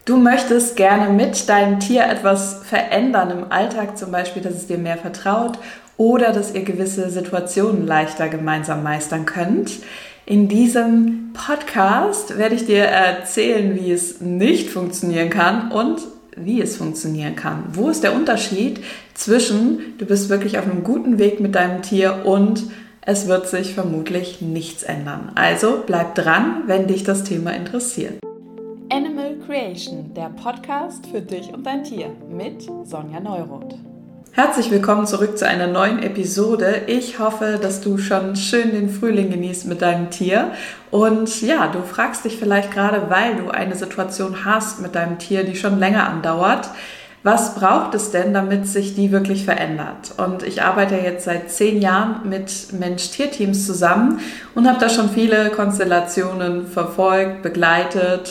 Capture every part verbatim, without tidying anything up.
Du möchtest gerne mit deinem Tier etwas verändern im Alltag, zum Beispiel, dass es dir mehr vertraut oder dass ihr gewisse Situationen leichter gemeinsam meistern könnt. In diesem Podcast werde ich dir erzählen, wie es nicht funktionieren kann und wie es funktionieren kann. Wo ist der Unterschied zwischen, du bist wirklich auf einem guten Weg mit deinem Tier und es wird sich vermutlich nichts ändern. Also bleib dran, wenn dich das Thema interessiert. Animal Creation, der Podcast für dich und dein Tier mit Sonja Neuroth. Herzlich willkommen zurück zu einer neuen Episode. Ich hoffe, dass du schon schön den Frühling genießt mit deinem Tier. Und ja, du fragst dich vielleicht gerade, weil du eine Situation hast mit deinem Tier, die schon länger andauert. Was braucht es denn, damit sich die wirklich verändert? Und ich arbeite jetzt seit zehn Jahren mit Mensch-Tier-Teams zusammen und habe da schon viele Konstellationen verfolgt, begleitet,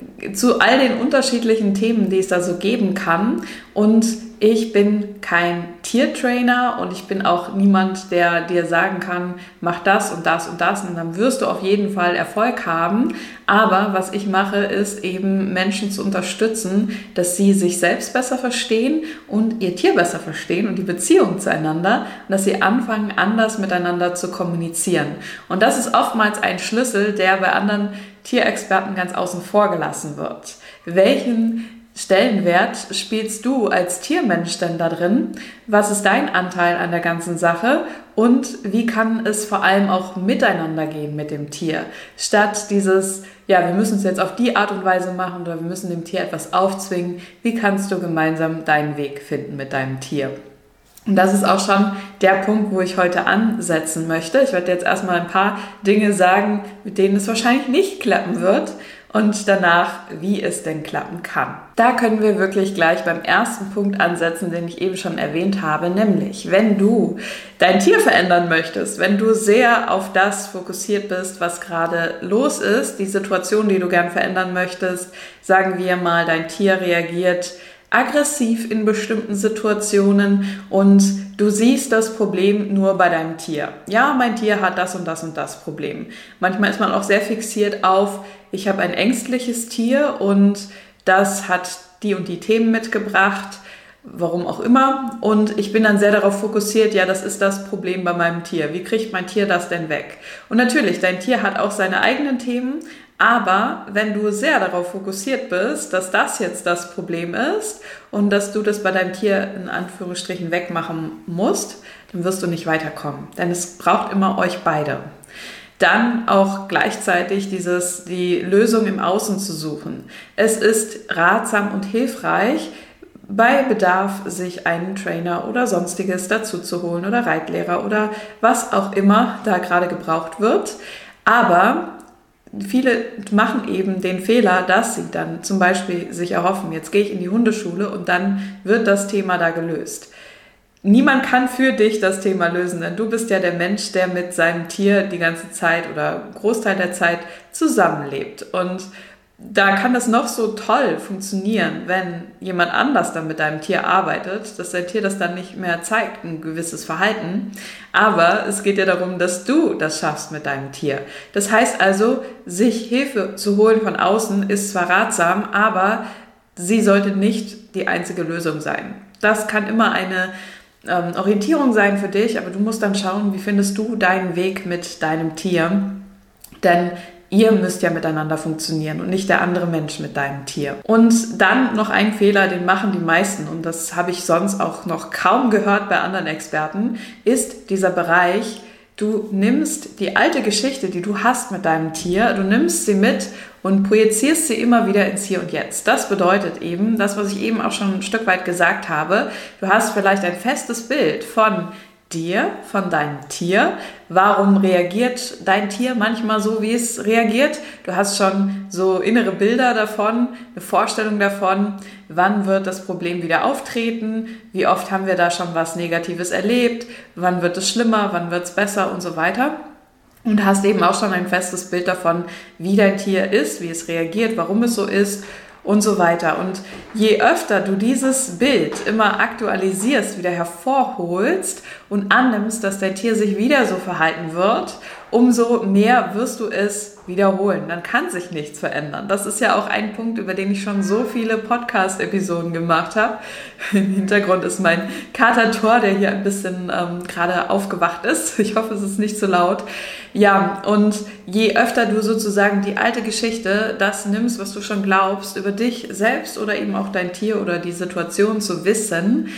zu all den unterschiedlichen Themen, die es da so geben kann. Und ich bin kein Tiertrainer und ich bin auch niemand, der dir sagen kann, mach das und das und das und dann wirst du auf jeden Fall Erfolg haben. Aber was ich mache, ist eben Menschen zu unterstützen, dass sie sich selbst besser verstehen und ihr Tier besser verstehen und die Beziehung zueinander und dass sie anfangen, anders miteinander zu kommunizieren. Und das ist oftmals ein Schlüssel, der bei anderen Tierexperten ganz außen vor gelassen wird. Welchen Stellenwert spielst du als Tiermensch denn da drin? Was ist dein Anteil an der ganzen Sache? Und wie kann es vor allem auch miteinander gehen mit dem Tier? Statt dieses, ja, wir müssen es jetzt auf die Art und Weise machen oder wir müssen dem Tier etwas aufzwingen. Wie kannst du gemeinsam deinen Weg finden mit deinem Tier? Und das ist auch schon der Punkt, wo ich heute ansetzen möchte. Ich werde jetzt erstmal ein paar Dinge sagen, mit denen es wahrscheinlich nicht klappen wird und danach, wie es denn klappen kann. Da können wir wirklich gleich beim ersten Punkt ansetzen, den ich eben schon erwähnt habe, nämlich wenn du dein Tier verändern möchtest, wenn du sehr auf das fokussiert bist, was gerade los ist, die Situation, die du gern verändern möchtest, sagen wir mal, dein Tier reagiert aggressiv in bestimmten Situationen und du siehst das Problem nur bei deinem Tier. Ja, mein Tier hat das und das und das Problem. Manchmal ist man auch sehr fixiert auf, ich habe ein ängstliches Tier und das hat die und die Themen mitgebracht, warum auch immer. Und ich bin dann sehr darauf fokussiert, ja, das ist das Problem bei meinem Tier. Wie kriegt mein Tier das denn weg? Und natürlich, dein Tier hat auch seine eigenen Themen, aber wenn du sehr darauf fokussiert bist, dass das jetzt das Problem ist und dass du das bei deinem Tier in Anführungsstrichen wegmachen musst, dann wirst du nicht weiterkommen. Denn es braucht immer euch beide. Dann auch gleichzeitig dieses, die Lösung im Außen zu suchen. Es ist ratsam und hilfreich, bei Bedarf sich einen Trainer oder sonstiges dazu zu holen oder Reitlehrer oder was auch immer da gerade gebraucht wird. Aber viele machen eben den Fehler, dass sie dann zum Beispiel sich erhoffen, jetzt gehe ich in die Hundeschule und dann wird das Thema da gelöst. Niemand kann für dich das Thema lösen, denn du bist ja der Mensch, der mit seinem Tier die ganze Zeit oder Großteil der Zeit zusammenlebt. Und da kann das noch so toll funktionieren, wenn jemand anders dann mit deinem Tier arbeitet, dass dein Tier das dann nicht mehr zeigt, ein gewisses Verhalten. Aber es geht ja darum, dass du das schaffst mit deinem Tier. Das heißt also, sich Hilfe zu holen von außen ist zwar ratsam, aber sie sollte nicht die einzige Lösung sein. Das kann immer eine ähm, Orientierung sein für dich, aber du musst dann schauen, wie findest du deinen Weg mit deinem Tier. Denn ihr müsst ja miteinander funktionieren und nicht der andere Mensch mit deinem Tier. Und dann noch ein Fehler, den machen die meisten, und das habe ich sonst auch noch kaum gehört bei anderen Experten, ist dieser Bereich, du nimmst die alte Geschichte, die du hast mit deinem Tier, du nimmst sie mit und projizierst sie immer wieder ins Hier und Jetzt. Das bedeutet eben, das, was ich eben auch schon ein Stück weit gesagt habe, du hast vielleicht ein festes Bild von dir, von deinem Tier. Warum reagiert dein Tier manchmal so, wie es reagiert? Du hast schon so innere Bilder davon, eine Vorstellung davon, wann wird das Problem wieder auftreten, wie oft haben wir da schon was Negatives erlebt, wann wird es schlimmer, wann wird es besser und so weiter. Und hast eben auch schon ein festes Bild davon, wie dein Tier ist, wie es reagiert, warum es so ist und so weiter. Und je öfter du dieses Bild immer aktualisierst, wieder hervorholst und annimmst, dass dein Tier sich wieder so verhalten wird umso mehr wirst du es wiederholen. Dann kann sich nichts verändern. Das ist ja auch ein Punkt, über den ich schon so viele Podcast-Episoden gemacht habe. Im Hintergrund ist mein Kater Thor, der hier ein bisschen ähm, gerade aufgewacht ist. Ich hoffe, es ist nicht zu laut. Ja, und je öfter du sozusagen die alte Geschichte, das nimmst, was du schon glaubst, über dich selbst oder eben auch dein Tier oder die Situation zu wissen,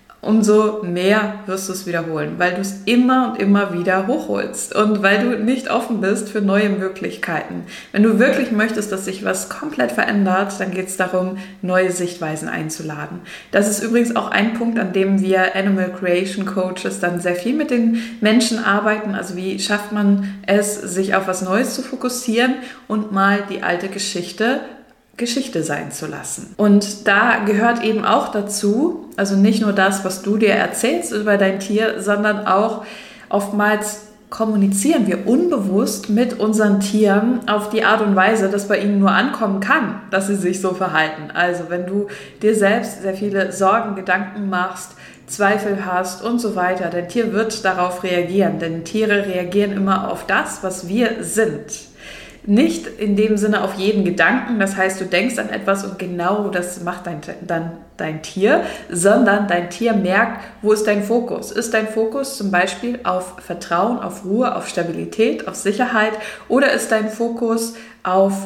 umso mehr wirst du es wiederholen, weil du es immer und immer wieder hochholst und weil du nicht offen bist für neue Möglichkeiten. Wenn du wirklich möchtest, dass sich was komplett verändert, dann geht es darum, neue Sichtweisen einzuladen. Das ist übrigens auch ein Punkt, an dem wir Animal Creation Coaches dann sehr viel mit den Menschen arbeiten. Also wie schafft man es, sich auf was Neues zu fokussieren und mal die alte Geschichte Geschichte sein zu lassen. Und da gehört eben auch dazu, also nicht nur das, was du dir erzählst über dein Tier, sondern auch oftmals kommunizieren wir unbewusst mit unseren Tieren auf die Art und Weise, dass bei ihnen nur ankommen kann, dass sie sich so verhalten. Also wenn du dir selbst sehr viele Sorgen, Gedanken machst, Zweifel hast und so weiter, dein Tier wird darauf reagieren, denn Tiere reagieren immer auf das, was wir sind. Nicht in dem Sinne auf jeden Gedanken, das heißt, du denkst an etwas und genau das macht dein, dann dein Tier, sondern dein Tier merkt, wo ist dein Fokus? Ist dein Fokus zum Beispiel auf Vertrauen, auf Ruhe, auf Stabilität, auf Sicherheit oder ist dein Fokus auf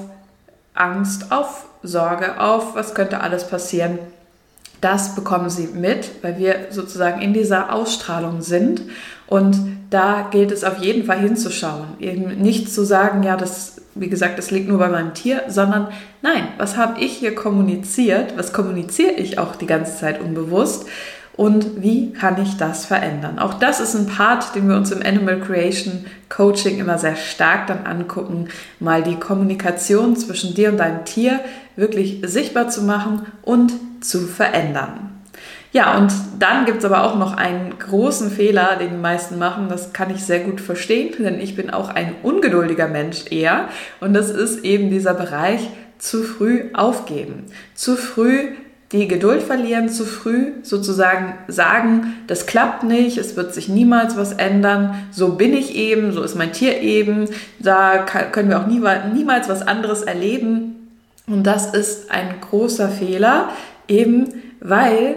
Angst, auf Sorge, auf was könnte alles passieren? Das bekommen sie mit, weil wir sozusagen in dieser Ausstrahlung sind und da gilt es auf jeden Fall hinzuschauen, eben nicht zu sagen, ja, das, wie gesagt, das liegt nur bei meinem Tier, sondern nein, was habe ich hier kommuniziert, was kommuniziere ich auch die ganze Zeit unbewusst und wie kann ich das verändern? Auch das ist ein Part, den wir uns im Animal Creation Coaching immer sehr stark dann angucken, mal die Kommunikation zwischen dir und deinem Tier wirklich sichtbar zu machen und zu verändern. Ja, und dann gibt es aber auch noch einen großen Fehler, den die meisten machen. Das kann ich sehr gut verstehen, denn ich bin auch ein ungeduldiger Mensch eher. Und das ist eben dieser Bereich zu früh aufgeben. Zu früh die Geduld verlieren, zu früh sozusagen sagen, das klappt nicht, es wird sich niemals was ändern, so bin ich eben, so ist mein Tier eben, da können wir auch niemals was anderes erleben. Und das ist ein großer Fehler, eben weil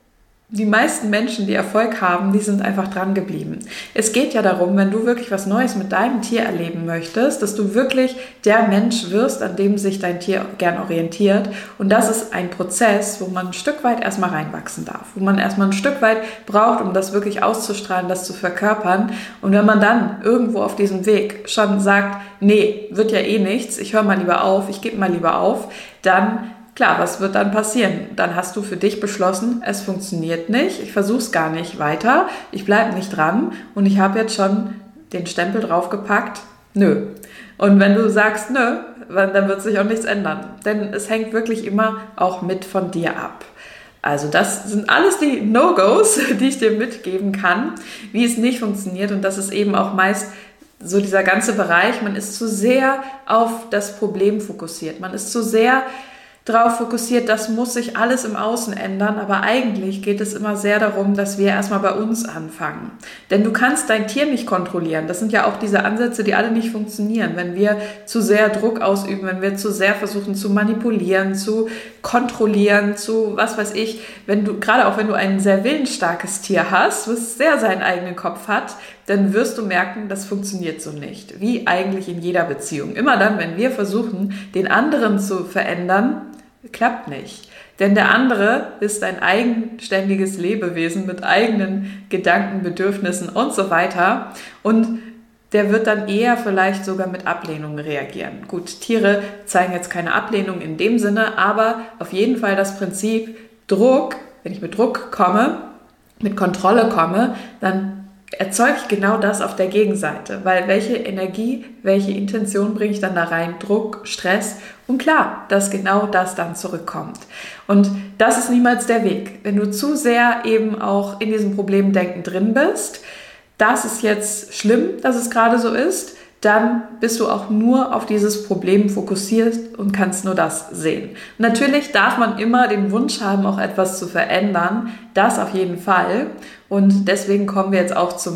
die meisten Menschen, die Erfolg haben, die sind einfach dran geblieben. Es geht ja darum, wenn du wirklich was Neues mit deinem Tier erleben möchtest, dass du wirklich der Mensch wirst, an dem sich dein Tier gern orientiert. Und das ist ein Prozess, wo man ein Stück weit erstmal reinwachsen darf, wo man erstmal ein Stück weit braucht, um das wirklich auszustrahlen, das zu verkörpern. Und wenn man dann irgendwo auf diesem Weg schon sagt, nee, wird ja eh nichts, ich höre mal lieber auf, ich gebe mal lieber auf, dann klar, was wird dann passieren? Dann hast du für dich beschlossen, es funktioniert nicht, ich versuche es gar nicht weiter, ich bleibe nicht dran und ich habe jetzt schon den Stempel draufgepackt, nö. Und wenn du sagst nö, dann wird sich auch nichts ändern, denn es hängt wirklich immer auch mit von dir ab. Also das sind alles die No-Gos, die ich dir mitgeben kann, wie es nicht funktioniert und das ist eben auch meist so dieser ganze Bereich, man ist zu sehr auf das Problem fokussiert, man ist zu sehr darauf fokussiert, das muss sich alles im Außen ändern, aber eigentlich geht es immer sehr darum, dass wir erstmal bei uns anfangen. Denn du kannst dein Tier nicht kontrollieren. Das sind ja auch diese Ansätze, die alle nicht funktionieren. Wenn wir zu sehr Druck ausüben, wenn wir zu sehr versuchen zu manipulieren, zu kontrollieren, zu was weiß ich, wenn du, gerade auch wenn du ein sehr willensstarkes Tier hast, was sehr seinen eigenen Kopf hat, dann wirst du merken, das funktioniert so nicht. Wie eigentlich in jeder Beziehung. Immer dann, wenn wir versuchen, den anderen zu verändern, klappt nicht. Denn der andere ist ein eigenständiges Lebewesen mit eigenen Gedanken, Bedürfnissen und so weiter. Und der wird dann eher vielleicht sogar mit Ablehnung reagieren. Gut, Tiere zeigen jetzt keine Ablehnung in dem Sinne, aber auf jeden Fall das Prinzip Druck, wenn ich mit Druck komme, mit Kontrolle komme, dann erzeuge ich genau das auf der Gegenseite, weil welche Energie, welche Intention bringe ich dann da rein? Druck, Stress und klar, dass genau das dann zurückkommt. Und das ist niemals der Weg. Wenn du zu sehr eben auch in diesem Problemdenken drin bist, das ist jetzt schlimm, dass es gerade so ist, dann bist du auch nur auf dieses Problem fokussiert und kannst nur das sehen. Natürlich darf man immer den Wunsch haben, auch etwas zu verändern, das auf jeden Fall. Und deswegen kommen wir jetzt auch zum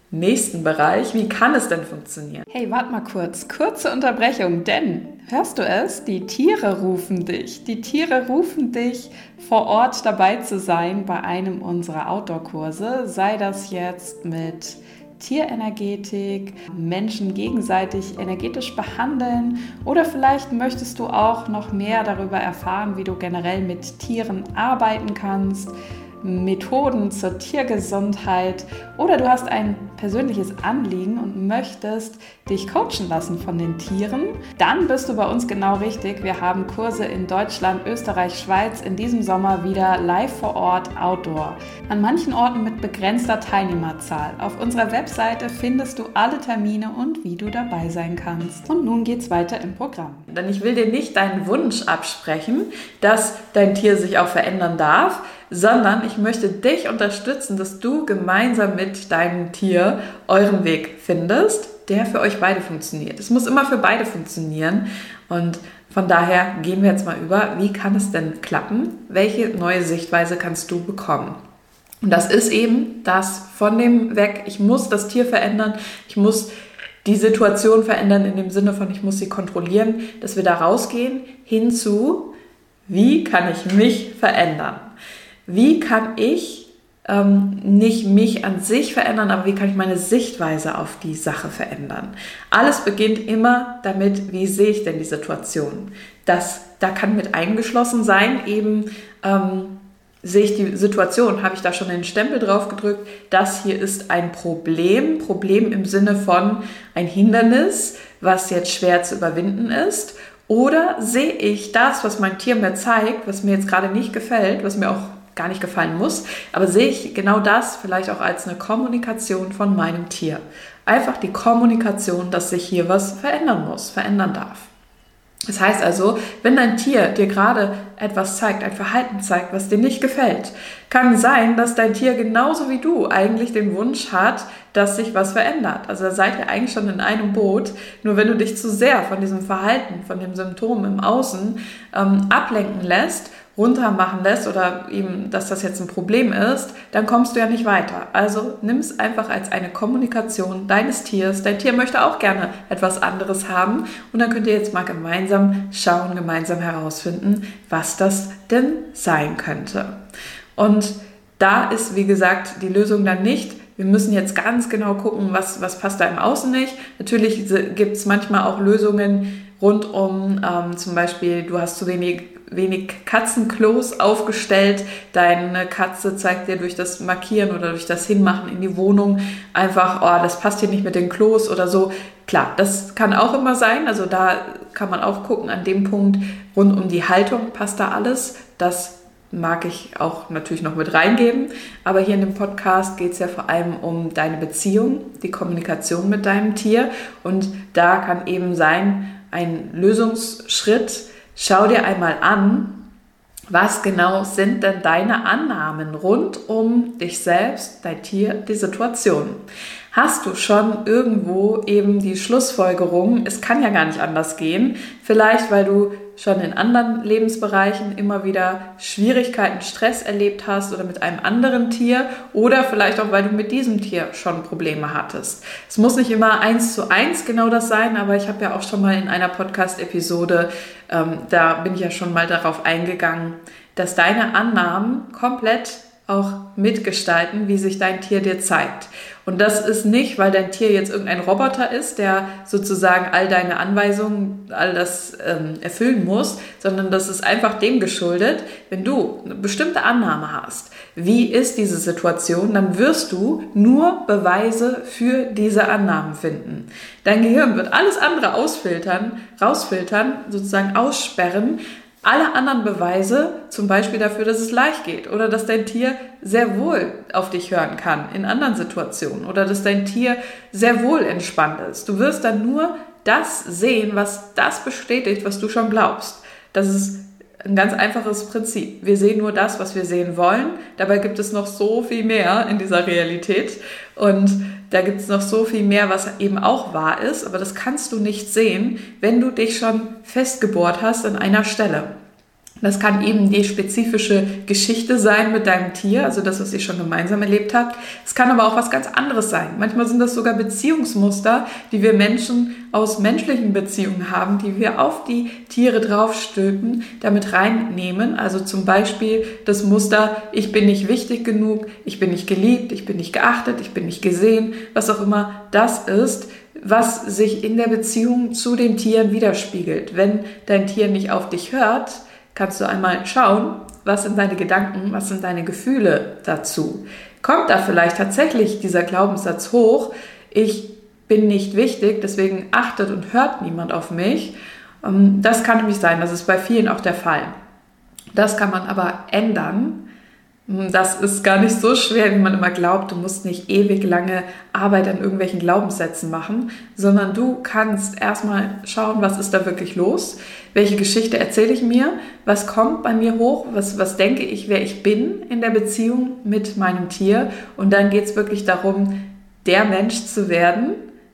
nächsten Bereich. Wie kann es denn funktionieren? Hey, warte mal kurz. Kurze Unterbrechung, denn, hörst du es? Die Tiere rufen dich. Die Tiere rufen dich, vor Ort dabei zu sein bei einem unserer Outdoor-Kurse. Sei das jetzt mit Tierenergetik, Menschen gegenseitig energetisch behandeln oder vielleicht möchtest du auch noch mehr darüber erfahren, wie du generell mit Tieren arbeiten kannst, Methoden zur Tiergesundheit oder du hast ein persönliches Anliegen und möchtest dich coachen lassen von den Tieren, dann bist du bei uns genau richtig. Wir haben Kurse in Deutschland, Österreich, Schweiz in diesem Sommer wieder live vor Ort, Outdoor. An manchen Orten mit begrenzter Teilnehmerzahl. Auf unserer Webseite findest du alle Termine und wie du dabei sein kannst. Und nun geht's weiter im Programm. Denn ich will dir nicht deinen Wunsch absprechen, dass dein Tier sich auch verändern darf, sondern ich möchte dich unterstützen, dass du gemeinsam mit deinem Tier euren Weg findest, der für euch beide funktioniert. Es muss immer für beide funktionieren und von daher gehen wir jetzt mal über, wie kann es denn klappen? Welche neue Sichtweise kannst du bekommen? Und das ist eben das von dem weg, ich muss das Tier verändern, ich muss die Situation verändern in dem Sinne von, ich muss sie kontrollieren, dass wir da rausgehen hinzu, wie kann ich mich verändern? Wie kann ich ähm, nicht mich an sich verändern, aber wie kann ich meine Sichtweise auf die Sache verändern? Alles beginnt immer damit, wie sehe ich denn die Situation? Das, da kann mit eingeschlossen sein, eben ähm, sehe ich die Situation, habe ich da schon den Stempel drauf gedrückt, das hier ist ein Problem, Problem im Sinne von ein Hindernis, was jetzt schwer zu überwinden ist. Oder sehe ich das, was mein Tier mir zeigt, was mir jetzt gerade nicht gefällt, was mir auch gar nicht gefallen muss, aber sehe ich genau das vielleicht auch als eine Kommunikation von meinem Tier. Einfach die Kommunikation, dass sich hier was verändern muss, verändern darf. Das heißt also, wenn dein Tier dir gerade etwas zeigt, ein Verhalten zeigt, was dir nicht gefällt, kann sein, dass dein Tier genauso wie du eigentlich den Wunsch hat, dass sich was verändert. Also da seid ihr eigentlich schon in einem Boot, nur wenn du dich zu sehr von diesem Verhalten, von dem Symptom im Außen ähm, ablenken lässt, runter machen lässt oder eben, dass das jetzt ein Problem ist, dann kommst du ja nicht weiter. Also nimm es einfach als eine Kommunikation deines Tiers. Dein Tier möchte auch gerne etwas anderes haben und dann könnt ihr jetzt mal gemeinsam schauen, gemeinsam herausfinden, was das denn sein könnte. Und da ist, wie gesagt, die Lösung dann nicht, wir müssen jetzt ganz genau gucken, was, was passt da im Außen nicht. Natürlich gibt es manchmal auch Lösungen rund um ähm, zum Beispiel, du hast zu wenig wenig Katzenklos aufgestellt. Deine Katze zeigt dir durch das Markieren oder durch das Hinmachen in die Wohnung einfach, oh, das passt hier nicht mit den Klos oder so. Klar, das kann auch immer sein. Also da kann man auch gucken, an dem Punkt rund um die Haltung passt da alles. Das mag ich auch natürlich noch mit reingeben. Aber hier in dem Podcast geht es ja vor allem um deine Beziehung, die Kommunikation mit deinem Tier. Und da kann eben sein, ein Lösungsschritt, schau dir einmal an, was genau sind denn deine Annahmen rund um dich selbst, dein Tier, die Situation. Hast du schon irgendwo eben die Schlussfolgerung, es kann ja gar nicht anders gehen, vielleicht weil du schon in anderen Lebensbereichen immer wieder Schwierigkeiten, Stress erlebt hast oder mit einem anderen Tier oder vielleicht auch, weil du mit diesem Tier schon Probleme hattest. Es muss nicht immer eins zu eins genau das sein, aber ich habe ja auch schon mal in einer Podcast-Episode, ähm, da bin ich ja schon mal darauf eingegangen, dass deine Annahmen komplett auch mitgestalten, wie sich dein Tier dir zeigt. Und das ist nicht, weil dein Tier jetzt irgendein Roboter ist, der sozusagen all deine Anweisungen, all das ähm, erfüllen muss, sondern das ist einfach dem geschuldet, wenn du eine bestimmte Annahme hast, wie ist diese Situation, dann wirst du nur Beweise für diese Annahmen finden. Dein Gehirn wird alles andere ausfiltern, rausfiltern, sozusagen aussperren, alle anderen Beweise, zum Beispiel dafür, dass es leicht geht oder dass dein Tier sehr wohl auf dich hören kann in anderen Situationen oder dass dein Tier sehr wohl entspannt ist. Du wirst dann nur das sehen, was das bestätigt, was du schon glaubst. Das ist ein ganz einfaches Prinzip. Wir sehen nur das, was wir sehen wollen. Dabei gibt es noch so viel mehr in dieser Realität und da gibt es noch so viel mehr, was eben auch wahr ist, aber das kannst du nicht sehen, wenn du dich schon festgebohrt hast an einer Stelle. Das kann eben die spezifische Geschichte sein mit deinem Tier, also das, was ihr schon gemeinsam erlebt habt. Es kann aber auch was ganz anderes sein. Manchmal sind das sogar Beziehungsmuster, die wir Menschen aus menschlichen Beziehungen haben, die wir auf die Tiere draufstülpen, damit reinnehmen. Also zum Beispiel das Muster, ich bin nicht wichtig genug, ich bin nicht geliebt, ich bin nicht geachtet, ich bin nicht gesehen, was auch immer das ist, was sich in der Beziehung zu den Tieren widerspiegelt. Wenn dein Tier nicht auf dich hört, kannst du einmal schauen, was sind deine Gedanken, was sind deine Gefühle dazu. Kommt da vielleicht tatsächlich dieser Glaubenssatz hoch, ich bin nicht wichtig, deswegen achtet und hört niemand auf mich. Das kann nämlich sein, das ist bei vielen auch der Fall. Das kann man aber ändern. Das ist gar nicht so schwer, wie man immer glaubt. Du musst nicht ewig lange Arbeit an irgendwelchen Glaubenssätzen machen, sondern du kannst erstmal schauen, was ist da wirklich los, welche Geschichte erzähle ich mir, was kommt bei mir hoch, was, was denke ich, wer ich bin in der Beziehung mit meinem Tier. Und dann geht es wirklich darum, der Mensch zu werden,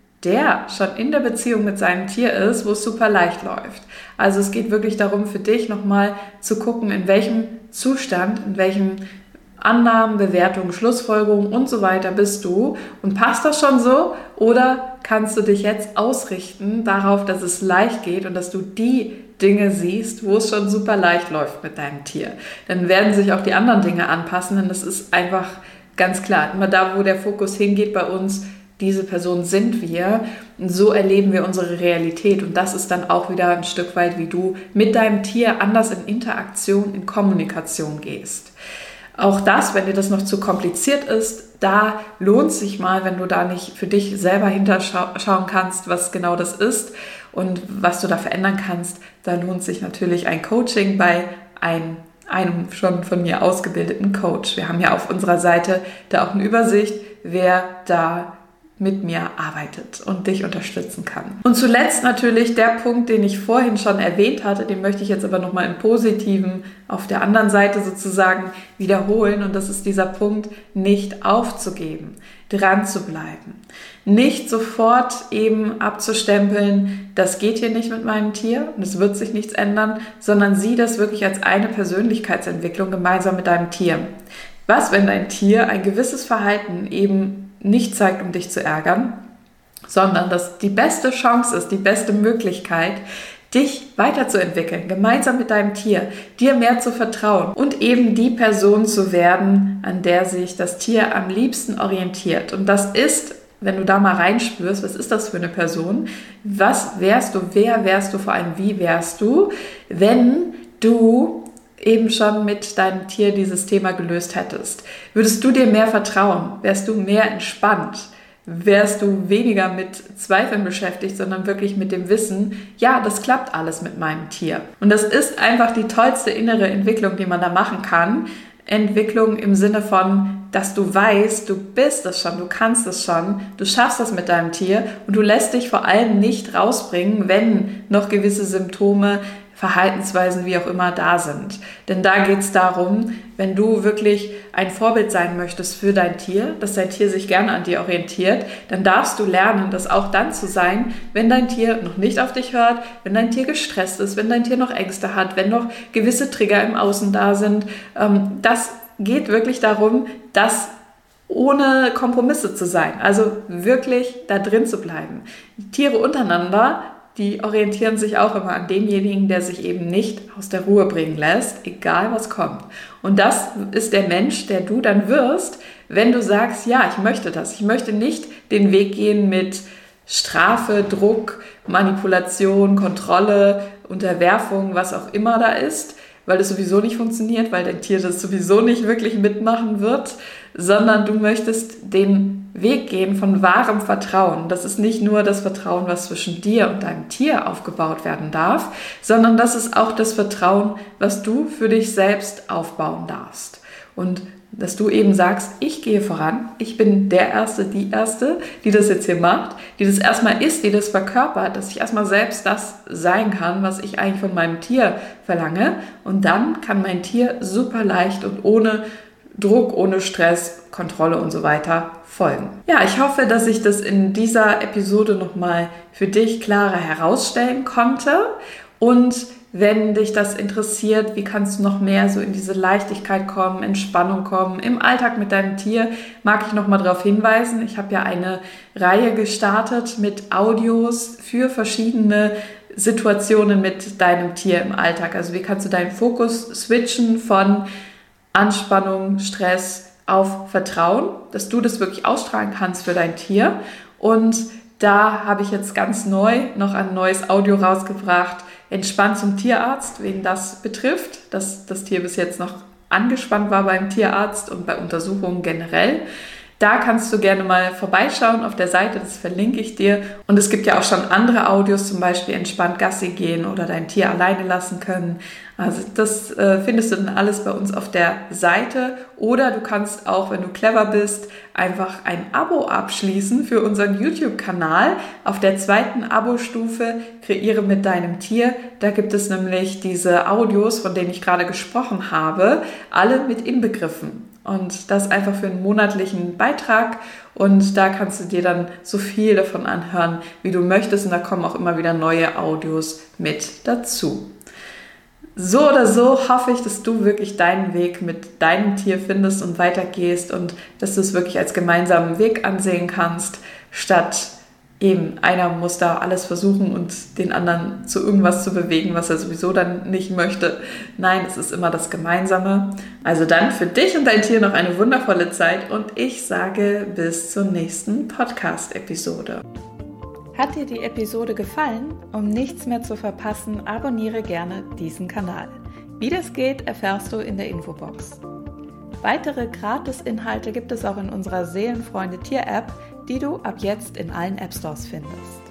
der schon in der Beziehung mit seinem Tier ist, wo es super leicht läuft. Also es geht wirklich darum, für dich nochmal zu gucken, in welchem Zustand, in welchem Annahmen, Bewertungen, Schlussfolgerungen und so weiter bist du und passt das schon so oder kannst du dich jetzt ausrichten darauf, dass es leicht geht und dass du die Dinge siehst, wo es schon super leicht läuft mit deinem Tier. Dann werden sich auch die anderen Dinge anpassen, denn das ist einfach ganz klar, immer da, wo der Fokus hingeht bei uns, diese Person sind wir und so erleben wir unsere Realität und das ist dann auch wieder ein Stück weit, wie du mit deinem Tier anders in Interaktion, in Kommunikation gehst. Auch das, wenn dir das noch zu kompliziert ist, da lohnt sich mal, wenn du da nicht für dich selber hinterschauen kannst, was genau das ist und was du da verändern kannst, da lohnt sich natürlich ein Coaching bei einem, einem schon von mir ausgebildeten Coach. Wir haben ja auf unserer Seite da auch eine Übersicht, wer da mit mir arbeitet und dich unterstützen kann. Und zuletzt natürlich der Punkt, den ich vorhin schon erwähnt hatte, den möchte ich jetzt aber nochmal im Positiven auf der anderen Seite sozusagen wiederholen und das ist dieser Punkt, nicht aufzugeben, dran zu bleiben. Nicht sofort eben abzustempeln, das geht hier nicht mit meinem Tier und es wird sich nichts ändern, sondern sieh das wirklich als eine Persönlichkeitsentwicklung gemeinsam mit deinem Tier. Was, wenn dein Tier ein gewisses Verhalten eben nicht zeigt, um dich zu ärgern, sondern dass die beste Chance ist, die beste Möglichkeit, dich weiterzuentwickeln, gemeinsam mit deinem Tier, dir mehr zu vertrauen und eben die Person zu werden, an der sich das Tier am liebsten orientiert. Und das ist, wenn du da mal reinspürst, was ist das für eine Person? Was wärst du, wer wärst du, vor allem wie wärst du, wenn du eben schon mit deinem Tier dieses Thema gelöst hättest? Würdest du dir mehr vertrauen? Wärst du mehr entspannt? Wärst du weniger mit Zweifeln beschäftigt, sondern wirklich mit dem Wissen, ja, das klappt alles mit meinem Tier. Und das ist einfach die tollste innere Entwicklung, die man da machen kann. Entwicklung im Sinne von, dass du weißt, du bist es schon, du kannst es schon, du schaffst das mit deinem Tier und du lässt dich vor allem nicht rausbringen, wenn noch gewisse Symptome, Verhaltensweisen, wie auch immer, da sind. Denn da geht es darum, wenn du wirklich ein Vorbild sein möchtest für dein Tier, dass dein Tier sich gerne an dir orientiert, dann darfst du lernen, das auch dann zu sein, wenn dein Tier noch nicht auf dich hört, wenn dein Tier gestresst ist, wenn dein Tier noch Ängste hat, wenn noch gewisse Trigger im Außen da sind. Das geht wirklich darum, das ohne Kompromisse zu sein, also wirklich da drin zu bleiben. Die Tiere untereinander, die orientieren sich auch immer an demjenigen, der sich eben nicht aus der Ruhe bringen lässt, egal was kommt. Und das ist der Mensch, der du dann wirst, wenn du sagst, ja, ich möchte das. Ich möchte nicht den Weg gehen mit Strafe, Druck, Manipulation, Kontrolle, Unterwerfung, was auch immer da ist, weil das sowieso nicht funktioniert, weil dein Tier das sowieso nicht wirklich mitmachen wird, sondern du möchtest den Weg gehen von wahrem Vertrauen. Das ist nicht nur das Vertrauen, was zwischen dir und deinem Tier aufgebaut werden darf, sondern das ist auch das Vertrauen, was du für dich selbst aufbauen darfst. Und dass du eben sagst, ich gehe voran, ich bin der Erste, die Erste, die das jetzt hier macht, die das erstmal ist, die das verkörpert, dass ich erstmal selbst das sein kann, was ich eigentlich von meinem Tier verlange. Und dann kann mein Tier super leicht und ohne Druck, ohne Stress, Kontrolle und so weiter folgen. Ja, ich hoffe, dass ich das in dieser Episode nochmal für dich klarer herausstellen konnte Und wenn dich das interessiert, wie kannst du noch mehr so in diese Leichtigkeit kommen, Entspannung kommen, im Alltag mit deinem Tier, mag ich noch mal darauf hinweisen. Ich habe ja eine Reihe gestartet mit Audios für verschiedene Situationen mit deinem Tier im Alltag. Also wie kannst du deinen Fokus switchen von Anspannung, Stress auf Vertrauen, dass du das wirklich ausstrahlen kannst für dein Tier. Und da habe ich jetzt ganz neu noch ein neues Audio rausgebracht, Entspannt zum Tierarzt, wen das betrifft, dass das Tier bis jetzt noch angespannt war beim Tierarzt und bei Untersuchungen generell. Da kannst du gerne mal vorbeischauen auf der Seite, das verlinke ich dir. Und es gibt ja auch schon andere Audios, zum Beispiel entspannt Gassi gehen oder dein Tier alleine lassen können. Also das äh, findest du dann alles bei uns auf der Seite. Oder du kannst auch, wenn du clever bist, einfach ein Abo abschließen für unseren YouTube-Kanal. Auf der zweiten Abo-Stufe Kreiere mit deinem Tier. Da gibt es nämlich diese Audios, von denen ich gerade gesprochen habe, alle mit inbegriffen. Und das einfach für einen monatlichen Beitrag und da kannst du dir dann so viel davon anhören, wie du möchtest und da kommen auch immer wieder neue Audios mit dazu. So oder so hoffe ich, dass du wirklich deinen Weg mit deinem Tier findest und weitergehst und dass du es wirklich als gemeinsamen Weg ansehen kannst, statt eben einer muss da alles versuchen und den anderen zu irgendwas zu bewegen, was er sowieso dann nicht möchte. Nein, es ist immer das Gemeinsame. Also dann für dich und dein Tier noch eine wundervolle Zeit und ich sage bis zur nächsten Podcast-Episode. Hat dir die Episode gefallen? Um nichts mehr zu verpassen, abonniere gerne diesen Kanal. Wie das geht, erfährst du in der Infobox. Weitere Gratis-Inhalte gibt es auch in unserer Seelenfreunde Tier-App, die du ab jetzt in allen App-Stores findest.